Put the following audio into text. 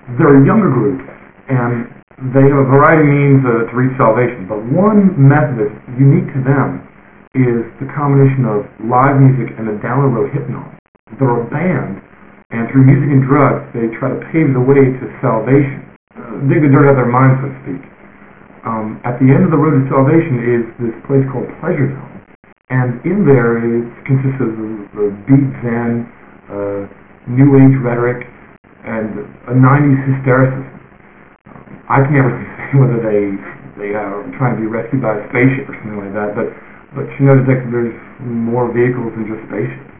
They're a younger group, and they have a variety of means to reach salvation. But one method that's unique to them is the combination of live music and the down the road hypnon. They're a band, and through music and drugs, they try to pave the way to salvation, dig the dirt out of their minds, so to speak. At the end of the road to salvation is this place called Pleasure Zone, and in there it consists of the beat zen, new age rhetoric, and a 90s hystericism. I can never say whether they are trying to be rescued by a spaceship or something like that, but she knows that there's more vehicles than just spaceships.